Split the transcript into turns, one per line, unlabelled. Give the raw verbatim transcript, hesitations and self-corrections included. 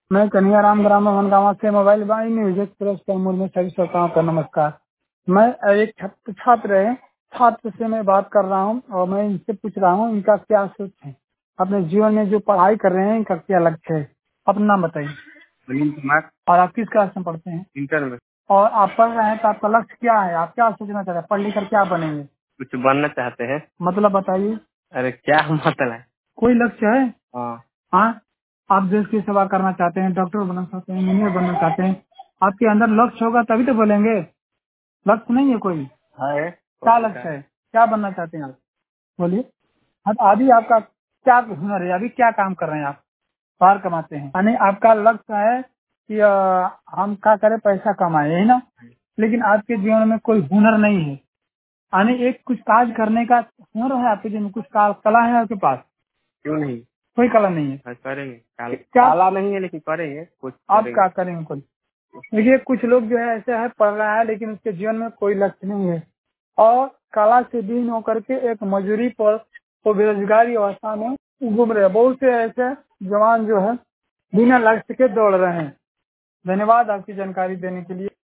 मैं कन्हैयाराम ग्राम मनगांव से मोबाइल बाई न्यूज एक्सप्रेस तैमूर में सभी श्रोताओं का नमस्कार। मैं एक छात्र छात्र है छात्र से मैं बात कर रहा हूं और मैं इनसे पूछ रहा हूं इनका क्या सोच है अपने जीवन में जो पढ़ाई कर रहे हैं इनका क्या लक्ष्य है। अपना नाम बताइए।
अनिल कुमार।
और आप किस क्लास में पढ़ते हैं?
इंटर में।
और आप पढ़ रहे हैं तो आपका लक्ष्य क्या है? आप क्या सोचना चाहते हैं? पढ़ लिख कर क्या बनेंगे?
कुछ बनना चाहते हैं।
मतलब बताइए।
अरे क्या मतलब है?
कोई लक्ष्य है?
हाँ।
हाँ, आप देश की सेवा करना चाहते हैं, डॉक्टर बनना चाहते हैं, इंजीनियर बनना चाहते हैं। आपके अंदर लक्ष्य होगा तभी तो बोलेंगे। लक्ष्य नहीं है कोई?
है
क्या लक्ष्य है? क्या बनना चाहते हैं आप? बोलिए। अब अभी आपका क्या हुनर है? अभी क्या काम कर रहे हैं आप? बाहर कमाते हैं यानी आपका लक्ष्य है कि अ, हम क्या करें, पैसा कमाए, यही ना? लेकिन आपके जीवन में कोई हुनर नहीं है यानी एक कुछ काज करने का हुनर है आपके जीवन में? कुछ का, कला है आपके पास?
क्यों नहीं?
कोई कला नहीं है।
हाँ, करेंगे। काल,
क्या
काला नहीं है लेकिन करेंगे कुछ।
आप
करेंगे।
क्या करेंगे? कोई देखिए, कुछ लोग जो है ऐसे है पढ़ रहा है लेकिन उसके जीवन में कोई लक्ष्य नहीं है और कला से दीन होकर के एक मजदूरी पर तो बेरोजगारी अवस्था में घूम रहे हैं। बहुत से ऐसे जवान जो है बिना लक्ष्य के दौड़ रहे हैं। धन्यवाद आपकी जानकारी देने के लिए।